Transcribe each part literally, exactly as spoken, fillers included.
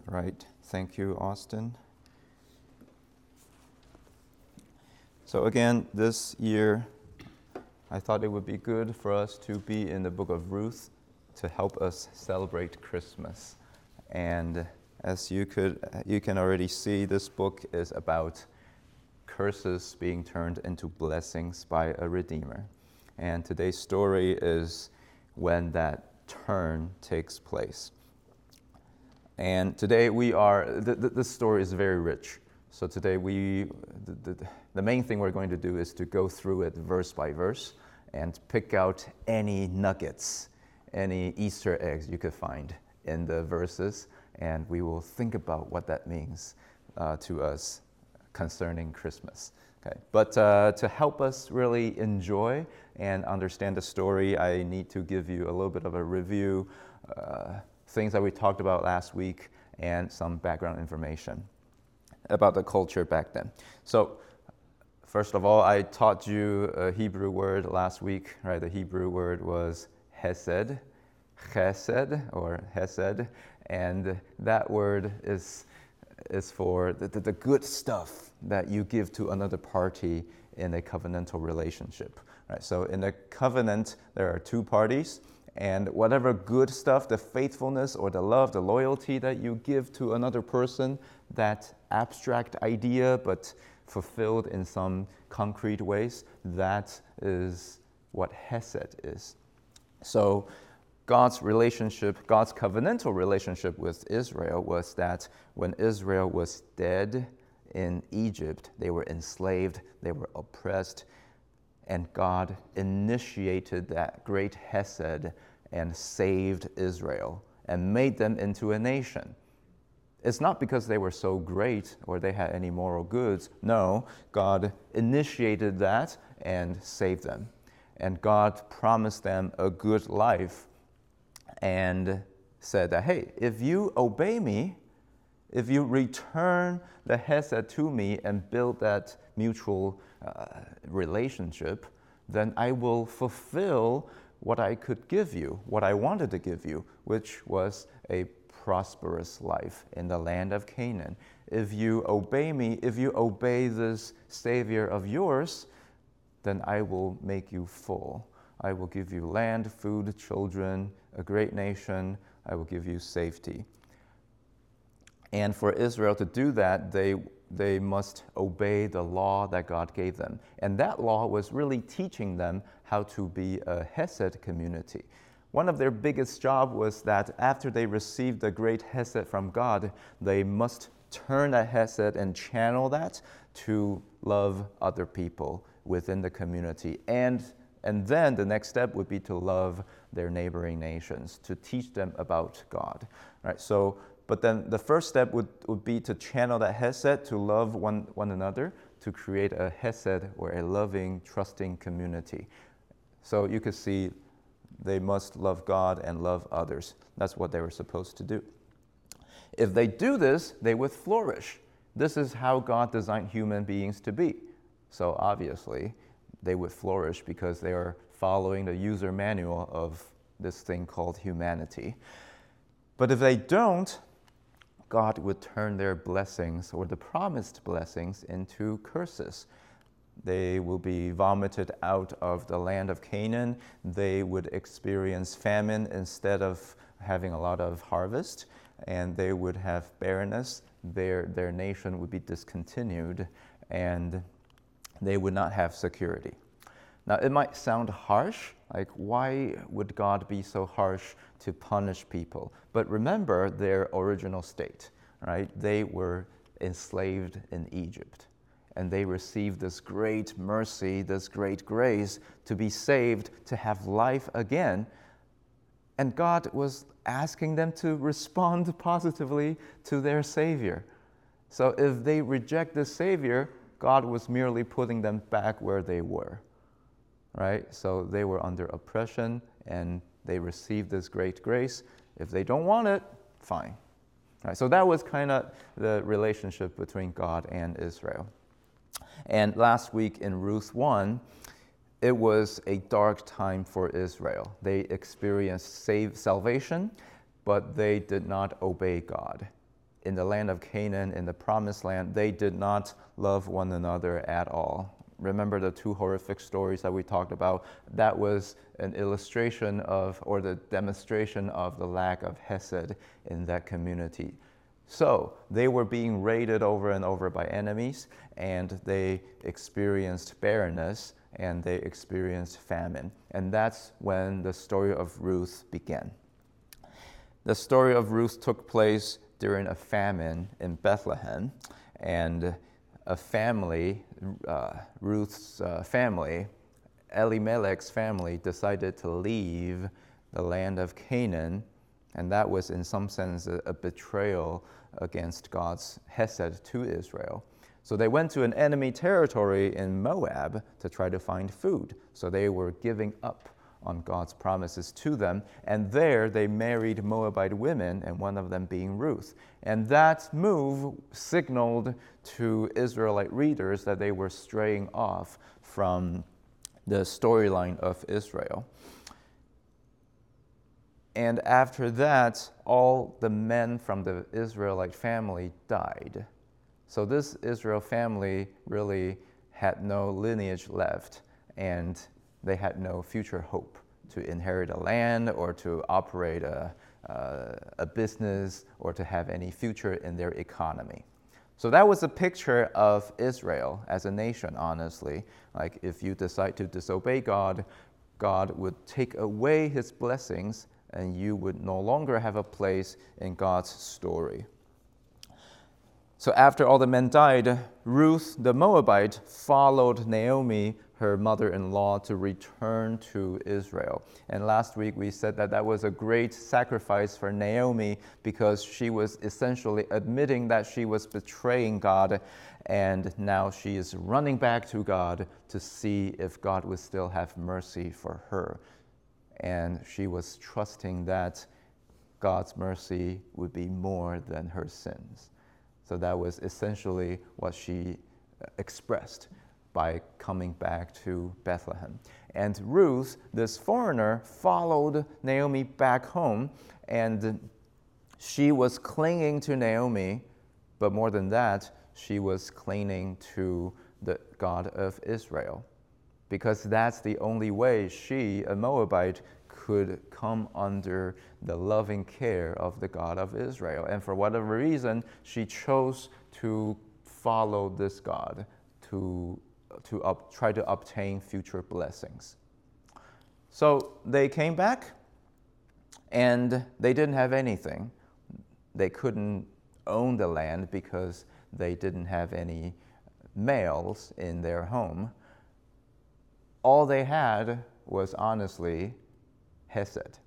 Right. Thank you, Austin. So again, this year, I thought it would be good for us to be in the book of Ruth to help us celebrate Christmas. And as you could, you can already see, this book is about curses being turned into blessings by a Redeemer. And today's story is when that turn takes place. And today we are, th- th- this story is very rich. So today we, the, the, the main thing we're going to do is to go through it verse by verse and pick out any nuggets, any Easter eggs you could find in the verses, and we will think about what that means uh, to us concerning Christmas. Okay, but uh, to help us really enjoy and understand the story, I need to give you a little bit of a review, uh, things that we talked about last week, and some background information about the culture back then. So, first of all, I taught you a Hebrew word last week, right? The Hebrew word was hesed, chesed, or hesed, and that word is is for the, the, the good stuff that you give to another party in a covenantal relationship, right? So in a covenant, there are two parties, and whatever good stuff, the faithfulness or the love, the loyalty that you give to another person, that abstract idea but fulfilled in some concrete ways, that is what Hesed is. So God's relationship, God's covenantal relationship with Israel was that when Israel was dead in Egypt, they were enslaved, they were oppressed, and God initiated that great Hesed and saved Israel and made them into a nation. It's not because they were so great or they had any moral goods. No, God initiated that and saved them. And God promised them a good life and said that, hey, if you obey me, if you return the Hesed to me and build that mutual uh, relationship, then I will fulfill what I could give you, what I wanted to give you, which was a prosperous life in the land of Canaan. If you obey me, if you obey this Savior of yours, then I will make you full. I will give you land, food, children, a great nation. I will give you safety. And for Israel to do that, they they must obey the law that God gave them. And that law was really teaching them how to be a Hesed community. One of their biggest jobs was that after they received the great Hesed from God, they must turn that Hesed and channel that to love other people within the community. And, and then the next step would be to love their neighboring nations, to teach them about God. Right? So, but then the first step would, would be to channel that Hesed to love one, one another, to create a Hesed or a loving, trusting community. So you could see they must love God and love others. That's what they were supposed to do. If they do this, they would flourish. This is how God designed human beings to be. So obviously, they would flourish because they are following the user manual of this thing called humanity. But if they don't, God would turn their blessings or the promised blessings into curses. They will be vomited out of the land of Canaan. They would experience famine instead of having a lot of harvest, and they would have barrenness. Their, their nation would be discontinued, and they would not have security. Now, it might sound harsh, like why would God be so harsh to punish people? But remember their original state, right? They were enslaved in Egypt. And they received this great mercy, this great grace to be saved, to have life again. And God was asking them to respond positively to their Savior. So if they reject the Savior, God was merely putting them back where they were, right? So they were under oppression and they received this great grace. If they don't want it, fine. Right? So that was kind of the relationship between God and Israel. And last week in Ruth one, it was a dark time for Israel. They experienced save, salvation, but they did not obey God. in the land of Canaan, in the promised land, they did not love one another at all. Remember the two horrific stories that we talked about? That was an illustration of, or the demonstration of the lack of hesed in that community. So they were being raided over and over by enemies, and they experienced barrenness, and they experienced famine. And that's when the story of Ruth began. The story of Ruth took place during a famine in Bethlehem, and a family, uh, Ruth's uh, family, Elimelech's family, decided to leave the land of Canaan, and that was in some sense a, a betrayal against God's hesed to Israel. So they went to an enemy territory in Moab to try to find food. So they were giving up on God's promises to them. And there they married Moabite women, and one of them being Ruth. And that move signaled to Israelite readers that they were straying off from the storyline of Israel. And after that, all the men from the Israelite family died. So this Israel family really had no lineage left, and they had no future hope to inherit a land or to operate a, uh, a business or to have any future in their economy. So that was a picture of Israel as a nation, honestly. Like if you decide to disobey God, God would take away his blessings and you would no longer have a place in God's story. So after all the men died, Ruth the Moabite followed Naomi, her mother-in-law, to return to Israel. And last week we said that that was a great sacrifice for Naomi because she was essentially admitting that she was betraying God, and now she is running back to God to see if God would still have mercy for her. And she was trusting that God's mercy would be more than her sins. So that was essentially what she expressed by coming back to Bethlehem. And Ruth, this foreigner, followed Naomi back home, and she was clinging to Naomi, but more than that, she was clinging to the God of Israel, because that's the only way she, a Moabite, could come under the loving care of the God of Israel. And for whatever reason, she chose to follow this God to, to up, try to obtain future blessings. So they came back, and they didn't have anything. They couldn't own the land because they didn't have any males in their home. All they had was honestly hesed.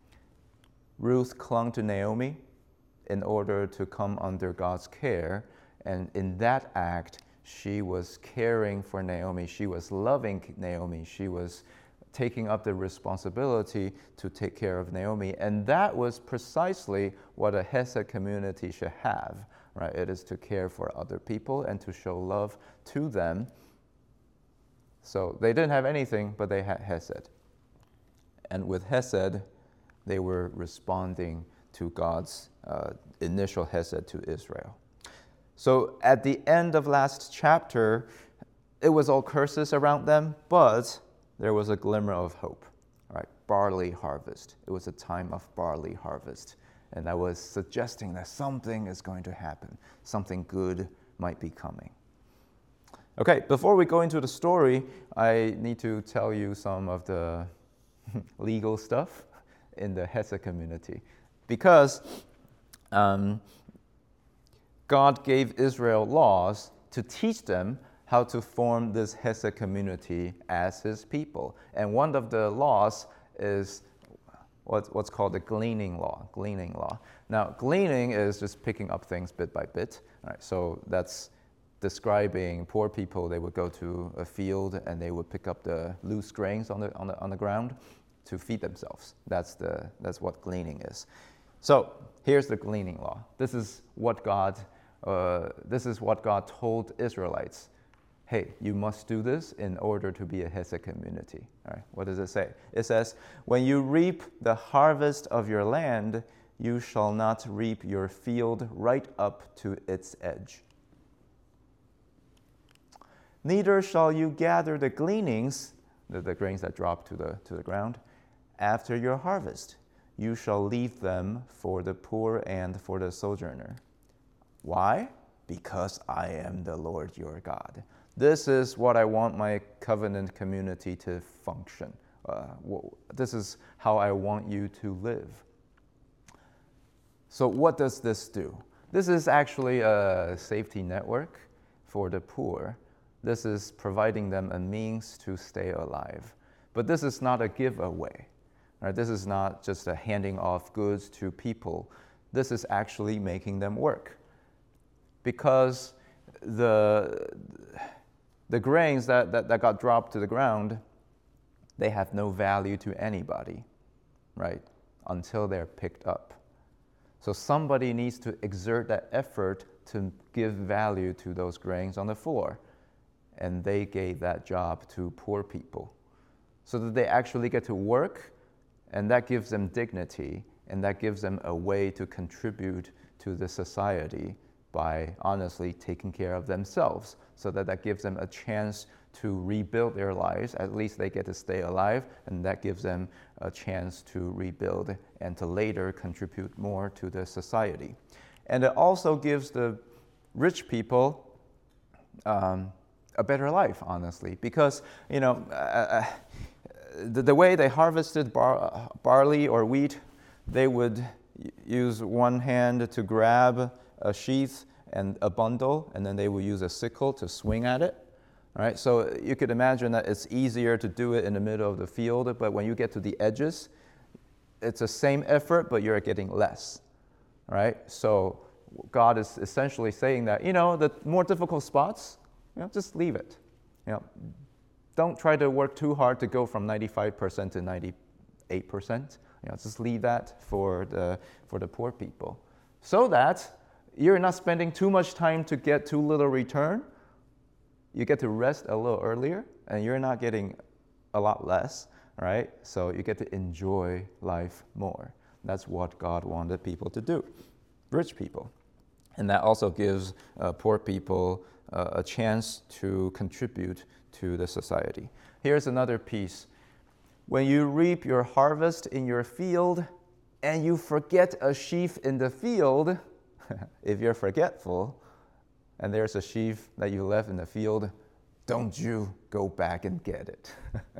Ruth clung to Naomi in order to come under God's care, and in that act, she was caring for Naomi. She was loving Naomi. She was taking up the responsibility to take care of Naomi, and that was precisely what a hesed community should have, right? It is to care for other people and to show love to them. So they didn't have anything, but they had hesed. And with hesed, they were responding to God's uh, initial hesed to Israel. So at the end of last chapter, it was all curses around them, but there was a glimmer of hope, right? Barley harvest. It was a time of barley harvest. And that was suggesting that something is going to happen. Something good might be coming. Okay, before we go into the story, I need to tell you some of the legal stuff in the hesed community. Because um, God gave Israel laws to teach them how to form this hesed community as his people. And one of the laws is what, what's called the gleaning law. Gleaning law. Now, gleaning is just picking up things bit by bit. Right? So that's describing poor people. They would go to a field and they would pick up the loose grains on the on the on the ground to feed themselves. That's the that's what gleaning is. So here's the gleaning law. This is what God uh, this is what God told Israelites. Hey, you must do this in order to be a hesed community. All right, what does it say? It says, when you reap the harvest of your land, you shall not reap your field right up to its edge. Neither shall you gather the gleanings, the, the grains that drop to the, to the ground, after your harvest. You shall leave them for the poor and for the sojourner. Why? Because I am the Lord your God. This is what I want my covenant community to function. Uh, this is how I want you to live. So what does this do? This is actually a safety network for the poor. This is providing them a means to stay alive. But this is not a giveaway. Right? This is not just a handing off goods to people. This is actually making them work. Because the, the grains that, that, that got dropped to the ground, they have no value to anybody, right? Until they're picked up. So somebody needs to exert that effort to give value to those grains on the floor. And they gave that job to poor people. So that they actually get to work, and that gives them dignity, and that gives them a way to contribute to the society by honestly taking care of themselves, so that that gives them a chance to rebuild their lives. At least they get to stay alive, and that gives them a chance to rebuild and to later contribute more to the society. And it also gives the rich people um, a better life, honestly, because, you know, uh, the, the way they harvested bar, barley or wheat, they would use one hand to grab a sheath and a bundle, and then they would use a sickle to swing at it. All right, so you could imagine that it's easier to do it in the middle of the field, but when you get to the edges, it's the same effort, but you're getting less. All right, so God is essentially saying that, you know, the more difficult spots, you know, just leave it. You know, don't try to work too hard to go from ninety-five percent to ninety-eight percent. You know, just leave that for the for the poor people, so that you're not spending too much time to get too little return. You get to rest a little earlier, and you're not getting a lot less, right? So you get to enjoy life more. That's what God wanted people to do, rich people. And that also gives uh, poor people uh, a chance to contribute to the society. Here's another piece. When you reap your harvest in your field, and you forget a sheaf in the field, if you're forgetful, and there's a sheaf that you left in the field, don't you go back and get it.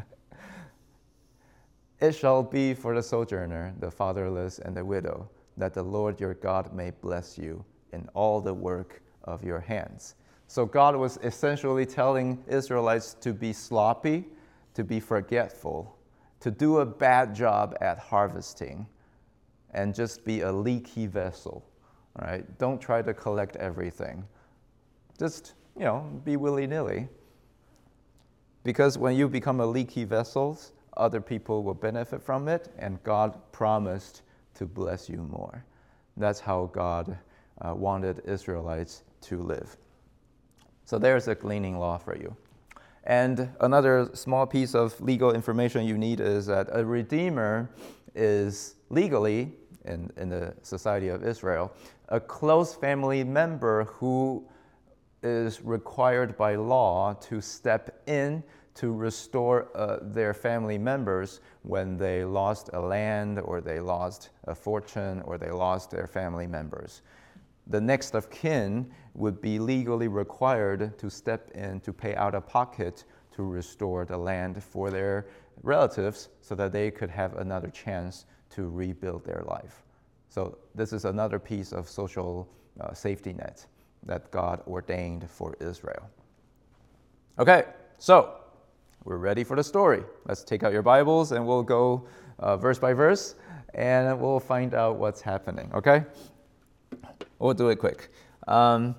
It shall be for the sojourner, the fatherless, and the widow, that the Lord your God may bless you in all the work of your hands. So God was essentially telling Israelites to be sloppy, to be forgetful, to do a bad job at harvesting, and just be a leaky vessel. All right? Don't try to collect everything. Just, you know, be willy-nilly. Because when you become a leaky vessel, other people will benefit from it, and God promised to bless you more. That's how God uh, wanted Israelites to live. So there's a gleaning law for you. And another small piece of legal information you need is that a redeemer is legally, in, in the society of Israel, a close family member who is required by law to step in to restore uh, their family members when they lost a land, or they lost a fortune, or they lost their family members. The next of kin would be legally required to step in to pay out of pocket to restore the land for their relatives so that they could have another chance to rebuild their life. So this is another piece of social uh, safety net that God ordained for Israel. Okay, so we're ready for the story. Let's take out your Bibles and we'll go uh, verse by verse, and we'll find out what's happening, okay? We'll do it quick. Um,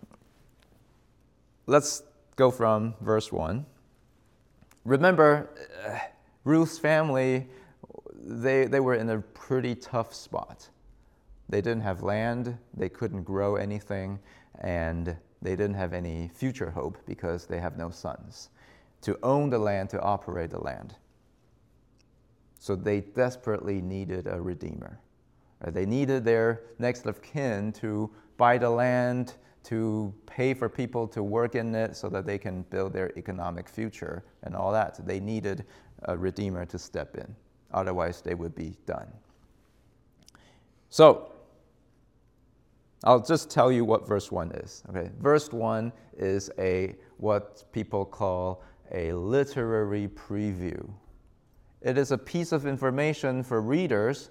let's go from verse one. Remember, uh, Ruth's family, they, they were in a pretty tough spot. They didn't have land, they couldn't grow anything, and they didn't have any future hope because they have no sons to own the land, to operate the land. So they desperately needed a redeemer. Right? They needed their next of kin to buy the land, to pay for people to work in it so that they can build their economic future and all that. They needed a redeemer to step in. Otherwise, they would be done. So, I'll just tell you what verse one is. Okay, verse one is a what people call a literary preview. It is a piece of information for readers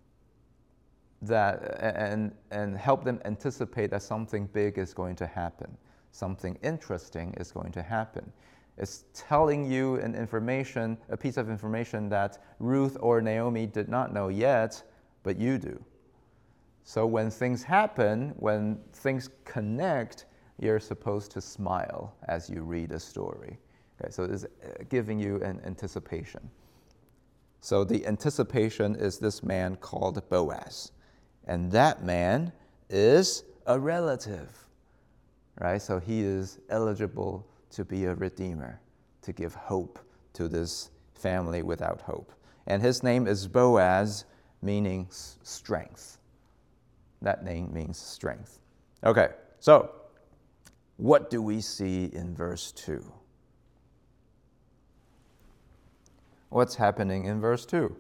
that and and help them anticipate that something big is going to happen, something interesting is going to happen. It's telling you an information, a piece of information that Ruth or Naomi did not know yet, but you do. So when things happen, when things connect, you're supposed to smile as you read a story. Okay, so it's giving you an anticipation. So the anticipation is this man called Boaz. And that man is a relative, right? So he is eligible to be a redeemer, to give hope to this family without hope. And his name is Boaz, meaning strength. That name means strength. Okay, so what do we see in verse two? What's happening in verse two?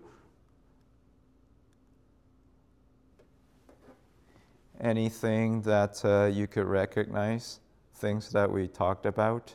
Anything that uh, you could recognize? Things that we talked about?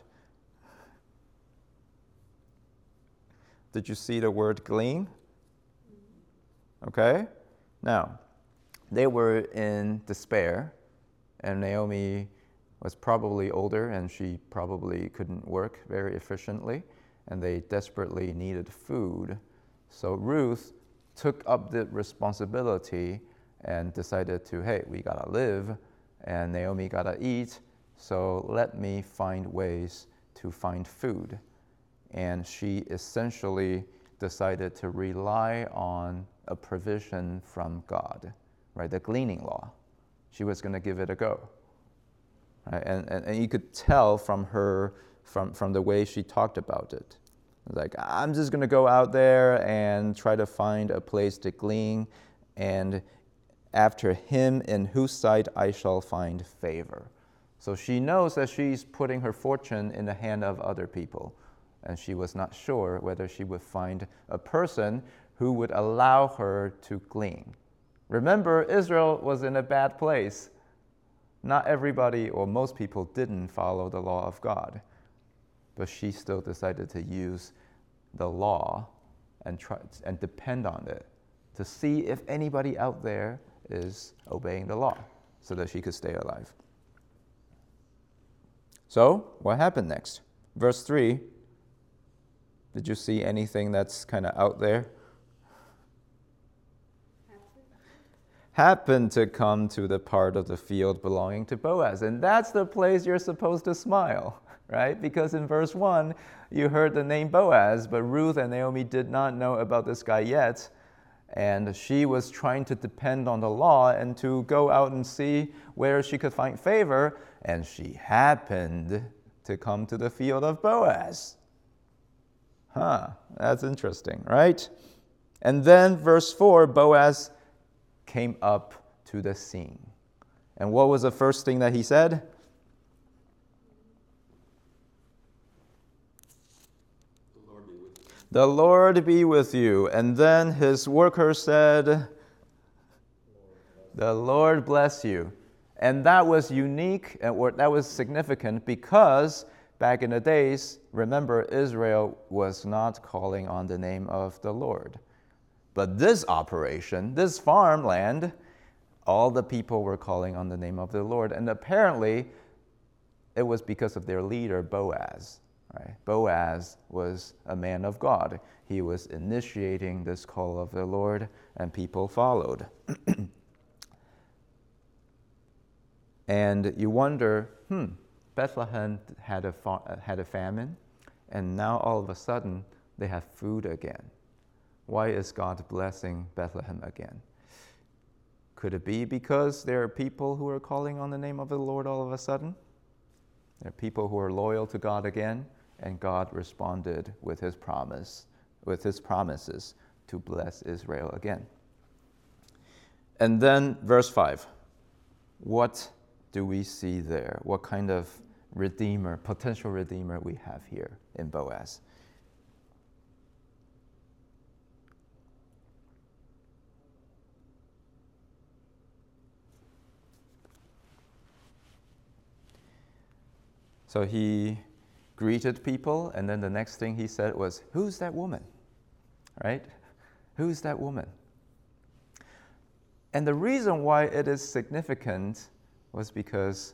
Did you see the word glean? Okay. Now, they were in despair, and Naomi was probably older, and she probably couldn't work very efficiently, and they desperately needed food. So Ruth took up the responsibility and decided to, hey, we gotta live, and Naomi gotta eat, so let me find ways to find food. And she essentially decided to rely on a provision from God, right? The gleaning law. She was gonna give it a go. Right? And, and, and you could tell from her, from, from the way she talked about it. Like, I'm just gonna go out there and try to find a place to glean, and after him in whose sight I shall find favor. So she knows that she's putting her fortune in the hand of other people, and she was not sure whether she would find a person who would allow her to glean. Remember, Israel was in a bad place. Not everybody or most people didn't follow the law of God, but she still decided to use the law and try and depend on it to see if anybody out there is obeying the law so that she could stay alive. So, what happened next? Verse three, did you see anything that's kind of out there? Happened to come to the part of the field belonging to Boaz. And that's the place you're supposed to smile, right? Because in verse one, you heard the name Boaz, but Ruth and Naomi did not know about this guy yet. And she was trying to depend on the law and to go out and see where she could find favor. And she happened to come to the field of Boaz. Huh, that's interesting, right? And then verse four, Boaz came up to the scene. And what was the first thing that he said? The Lord be with you. The Lord be with you. And then his worker said, the Lord bless you. And that was unique, or that was significant, because back in the days, remember, Israel was not calling on the name of the Lord. But this operation, this farmland, all the people were calling on the name of the Lord. And apparently, it was because of their leader, Boaz. Right? Boaz was a man of God. He was initiating this call of the Lord, and people followed. And you wonder, hmm, Bethlehem had a, fa- had a famine, and now all of a sudden, they have food again. Why is God blessing Bethlehem again? Could it be because there are people who are calling on the name of the Lord all of a sudden? There are people who are loyal to God again, and God responded with his promise, with his promises to bless Israel again. And then verse five. What do we see there? What kind of redeemer, potential redeemer we have here in Boaz? So he greeted people, and then the next thing he said was, "Who's that woman?" Right? Who's that woman? And the reason why it is significant was because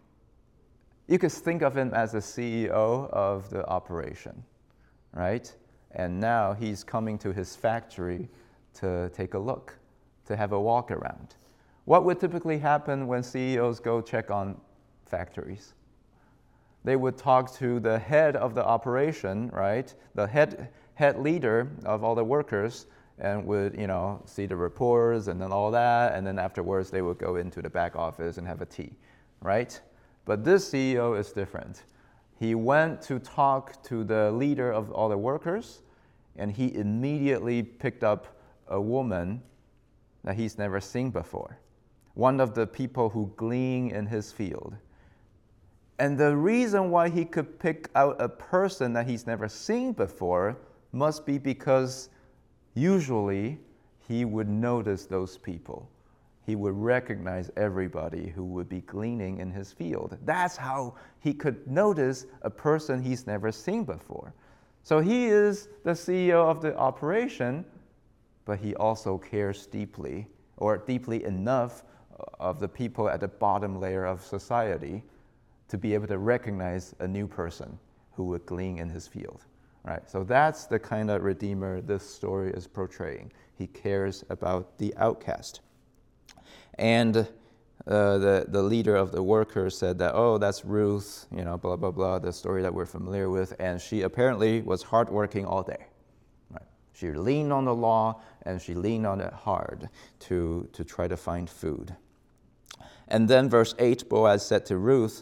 you could think of him as the C E O of the operation, right? And now he's coming to his factory to take a look, to have a walk around. What would typically happen when C E Os go check on factories? They would talk to the head of the operation, right? The head head leader of all the workers, and would, you know, see the reports and then all that, and then afterwards they would go into the back office and have a tea, right? But this C E O is different. He went to talk to the leader of all the workers, and he immediately picked up a woman that he's never seen before, one of the people who glean in his field. And the reason why he could pick out a person that he's never seen before must be because usually he would notice those people. He would recognize everybody who would be gleaning in his field. That's how he could notice a person he's never seen before. So he is the C E O of the operation, but he also cares deeply, or deeply enough, of the people at the bottom layer of society to be able to recognize a new person who would glean in his field. Right? So that's the kind of redeemer this story is portraying. He cares about the outcast. And uh, the, the leader of the workers said that, oh, that's Ruth, you know, blah, blah, blah, the story that we're familiar with. And she apparently was hardworking all day. Right? She leaned on the law, and she leaned on it hard to, to try to find food. And then verse eight, Boaz said to Ruth,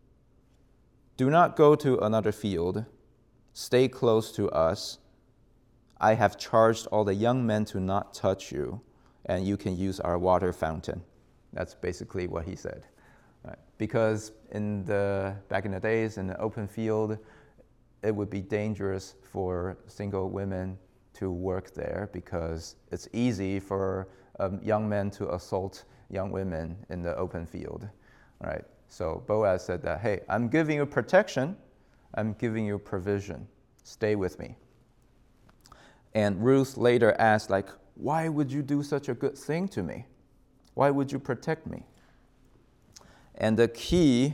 "Do not go to another field. Stay close to us. I have charged all the young men to not touch you, and you can use our water fountain." That's basically what he said. Right? Because in the back in the days, in the open field, it would be dangerous for single women to work there because it's easy for um, young men to assault young women in the open field. Right? So Boaz said that, hey, I'm giving you protection, I'm giving you provision. Stay with me. And Ruth later asked, like, why would you do such a good thing to me? Why would you protect me? And the key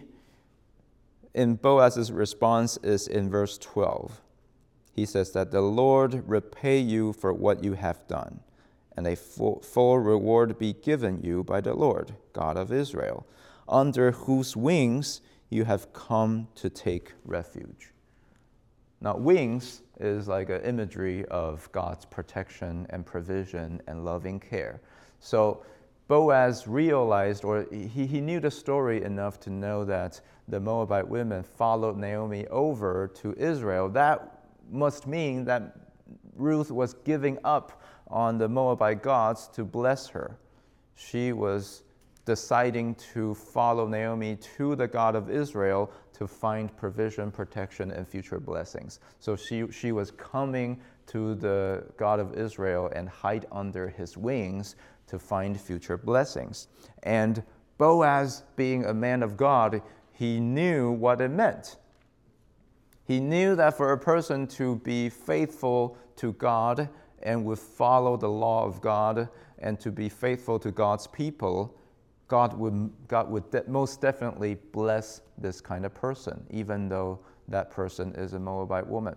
in Boaz's response is in verse twelve. He says that the Lord repay you for what you have done, and a full, full reward be given you by the Lord, God of Israel, under whose wings you have come to take refuge. Now, wings is like an imagery of God's protection and provision and loving care. So Boaz realized, or he, he knew the story enough to know that the Moabite women followed Naomi over to Israel. That must mean that Ruth was giving up on the Moabite gods to bless her. She was deciding to follow Naomi to the God of Israel to find provision, protection, and future blessings. So she, she was coming to the God of Israel and hide under his wings to find future blessings. And Boaz, being a man of God, he knew what it meant. He knew that for a person to be faithful to God and would follow the law of God and to be faithful to God's people, God would, God would de- most definitely bless this kind of person, even though that person is a Moabite woman.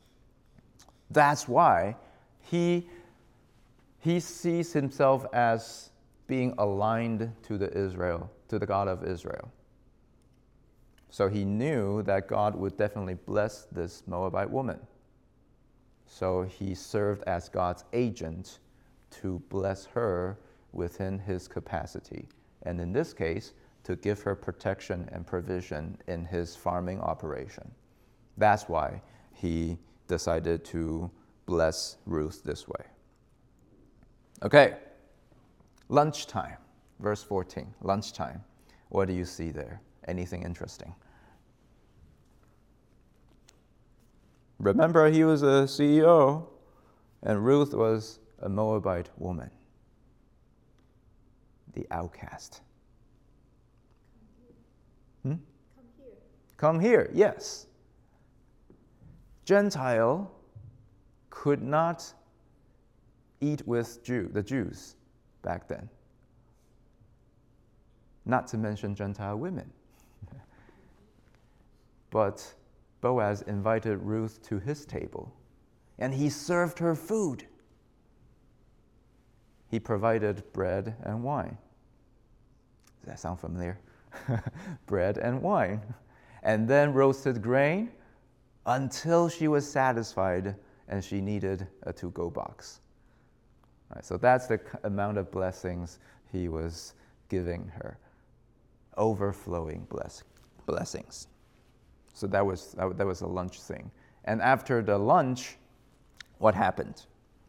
That's why he, he sees himself as being aligned to the Israel, to the God of Israel. So he knew that God would definitely bless this Moabite woman. So he served as God's agent to bless her within his capacity. And in this case, to give her protection and provision in his farming operation. That's why he decided to bless Ruth this way. Okay, Lunchtime, verse fourteen, lunchtime. What do you see there? Anything interesting? Remember, he was a C E O, and Ruth was a Moabite woman, the outcast. Hmm? Come here. Come here, yes. Gentile could not eat with Jew, the Jews back then. Not to mention Gentile women. But Boaz invited Ruth to his table, and he served her food. He provided bread and wine. Does that sound familiar? Bread and wine. And then roasted grain until she was satisfied and she needed a to-go box. All right, so that's the amount of blessings he was giving her. Overflowing bless, blessings. So that was, that was a lunch thing. And after the lunch, what happened?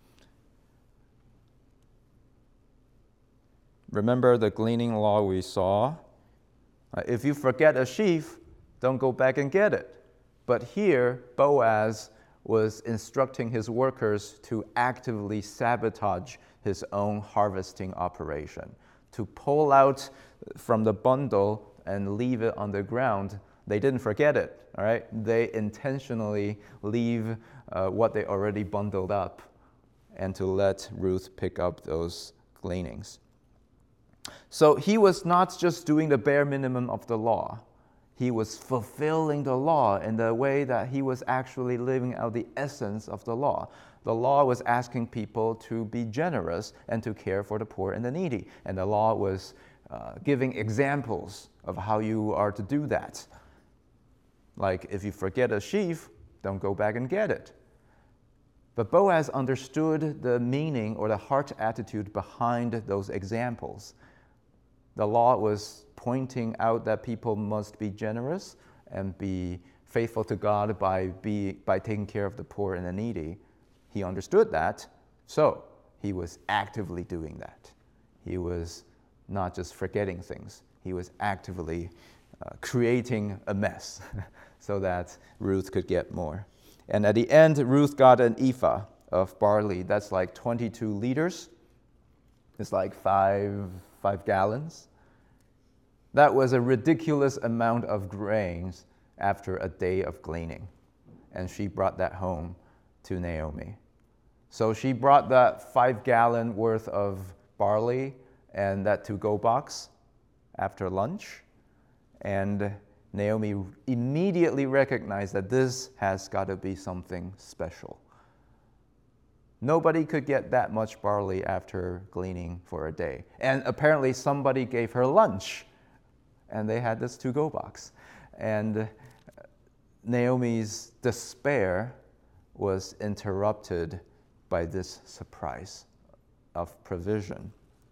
Remember the gleaning law we saw? Uh, if you forget a sheaf, don't go back and get it. But here, Boaz was instructing his workers to actively sabotage his own harvesting operation, to pull out from the bundle and leave it on the ground. They didn't forget it, all right? They intentionally leave uh, what they already bundled up and to let Ruth pick up those gleanings. So he was not just doing the bare minimum of the law. He was fulfilling the law in the way that he was actually living out the essence of the law. The law was asking people to be generous and to care for the poor and the needy. And the law was uh, giving examples of how you are to do that. Like if you forget a sheaf, don't go back and get it. But Boaz understood the meaning or the heart attitude behind those examples. The law was pointing out that people must be generous and be faithful to God by, be, by taking care of the poor and the needy. He understood that, so he was actively doing that. He was not just forgetting things. He was actively uh, creating a mess so that Ruth could get more. And at the end, Ruth got an ephah of barley. That's like twenty-two liters. It's like five, five gallons. That was a ridiculous amount of grains after a day of gleaning. And she brought that home to Naomi. So she brought that five gallon worth of barley and that to-go box after lunch. And Naomi immediately recognized that this has got to be something special. Nobody could get that much barley after gleaning for a day. And apparently somebody gave her lunch, and they had this to-go box. And Naomi's despair was interrupted by this surprise of provision.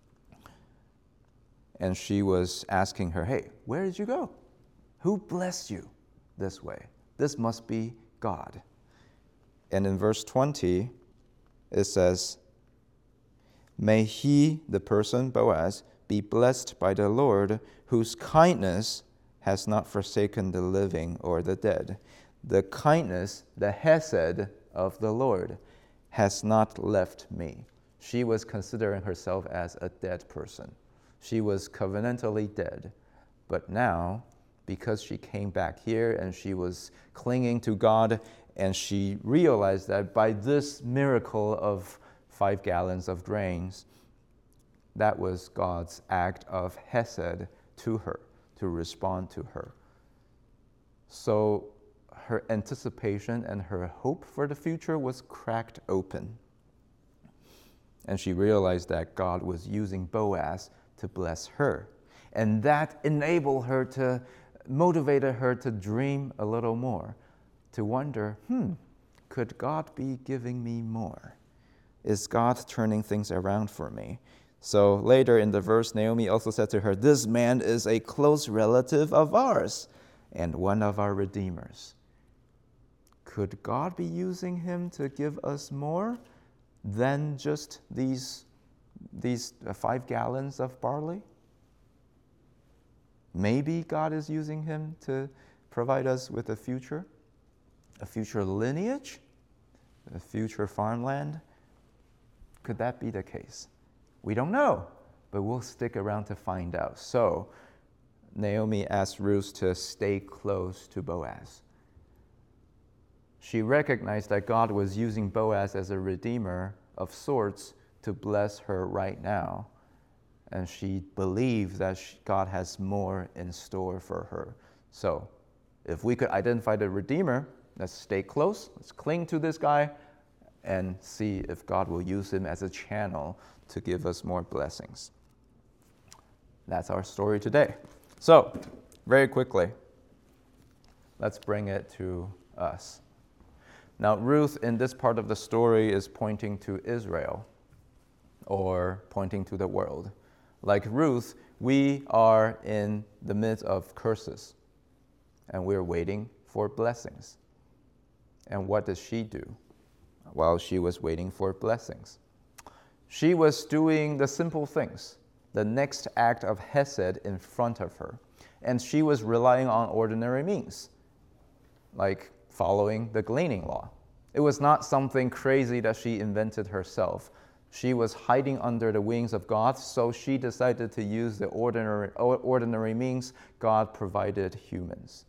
And she was asking her, hey, where did you go? Who blessed you this way? This must be God. And in verse twenty, it says, may he, the person, Boaz, be blessed by the Lord, whose kindness has not forsaken the living or the dead. The kindness, the hesed of the Lord has not left me. She was considering herself as a dead person. She was covenantally dead. But now, because she came back here and she was clinging to God, and she realized that by this miracle of five gallons of grains, that was God's act of hesed to her, to respond to her. So her anticipation and her hope for the future was cracked open. And she realized that God was using Boaz to bless her. And that enabled her to, motivated her to dream a little more, to wonder, hmm, could God be giving me more? Is God turning things around for me? So later in the verse, Naomi also said to her, this man is a close relative of ours and one of our redeemers. Could God be using him to give us more than just these these uh, five gallons of barley? Maybe God is using him to provide us with a future, a future lineage, a future farmland. Could that be the case? We don't know, but we'll stick around to find out. So Naomi asked Ruth to stay close to Boaz. She recognized that God was using Boaz as a redeemer of sorts to bless her right now. And she believed that she, God has more in store for her. So if we could identify the redeemer, let's stay close, let's cling to this guy, and see if God will use him as a channel to give us more blessings. That's our story today. So, very quickly, let's bring it to us. Now, Ruth in this part of the story is pointing to Israel, or pointing to the world. Like Ruth, we are in the midst of curses, and we're waiting for blessings. And what does she do while she was waiting for blessings? She was doing the simple things, the next act of Hesed in front of her. And she was relying on ordinary means, like following the gleaning law. It was not something crazy that she invented herself. She was hiding under the wings of God, so she decided to use the ordinary, ordinary means God provided humans.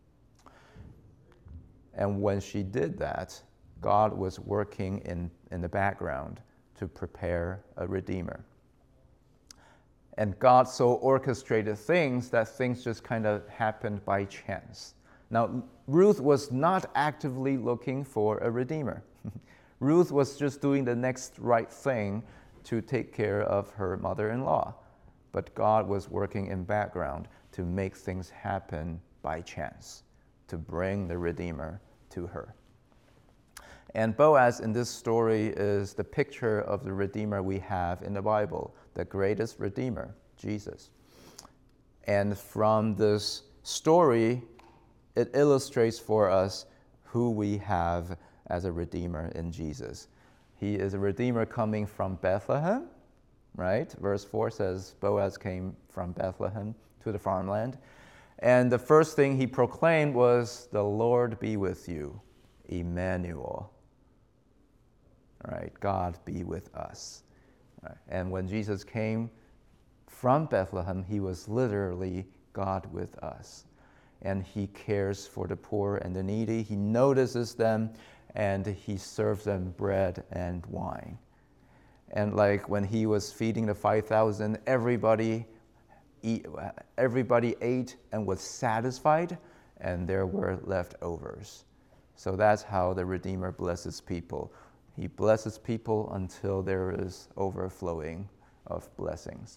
And when she did that, God was working in, in the background to prepare a redeemer. And God so orchestrated things that things just kind of happened by chance. Now, Ruth was not actively looking for a redeemer. Ruth was just doing the next right thing to take care of her mother-in-law. But God was working in background to make things happen by chance, to bring the redeemer to her. And Boaz in this story is the picture of the redeemer we have in the Bible, the greatest redeemer, Jesus. And from this story, it illustrates for us who we have as a redeemer in Jesus. He is a redeemer coming from Bethlehem, right? Verse four says Boaz came from Bethlehem to the farmland. And the first thing he proclaimed was, "The Lord be with you, Emmanuel." All right, God be with us. Right. And when Jesus came from Bethlehem, he was literally God with us. And he cares for the poor and the needy. He notices them, and he serves them bread and wine. And like when he was feeding the five thousand, everybody eat, everybody ate and was satisfied, and there were leftovers. So that's how the Redeemer blesses people. He blesses people until there is overflowing of blessings.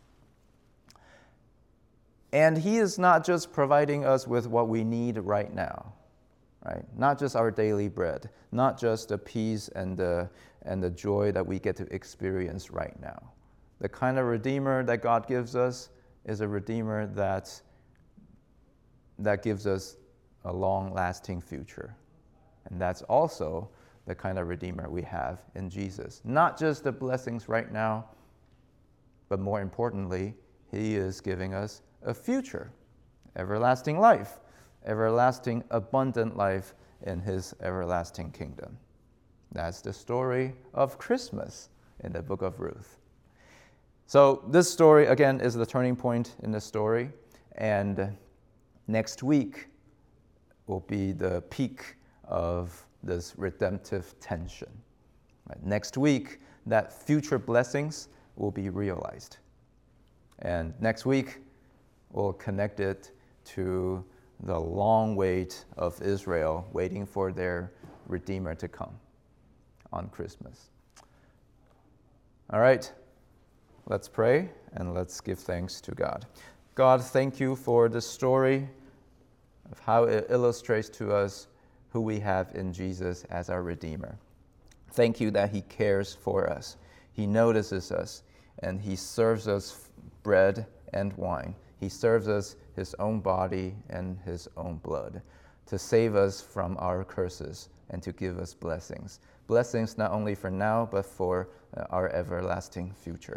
And he is not just providing us with what we need right now, right? Not just our daily bread, not just the peace and the, and the joy that we get to experience right now. The kind of Redeemer that God gives us is a Redeemer that, that gives us a long-lasting future. And that's also the kind of Redeemer we have in Jesus. Not just the blessings right now, but more importantly, he is giving us a future, everlasting life, everlasting abundant life in his everlasting kingdom. That's the story of Christmas in the book of Ruth. So this story, again, is the turning point in the story. And next week will be the peak of this redemptive tension. Right? Next week, that future blessings will be realized. And next week, we'll connect it to the long wait of Israel waiting for their Redeemer to come on Christmas. All right, let's pray and let's give thanks to God. God, thank you for the story of how it illustrates to us who we have in Jesus as our Redeemer. Thank you that he cares for us. He notices us, and he serves us bread and wine. He serves us his own body and his own blood to save us from our curses and to give us blessings. Blessings not only for now, but for our everlasting future.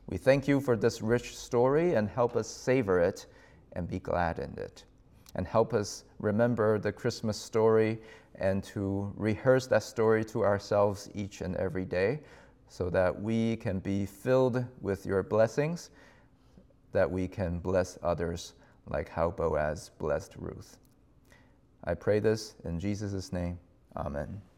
We thank you for this rich story, and help us savor it and be glad in it. And help us remember the Christmas story and to rehearse that story to ourselves each and every day, so that we can be filled with your blessings, that we can bless others like how Boaz blessed Ruth. I pray this in Jesus' name. Amen.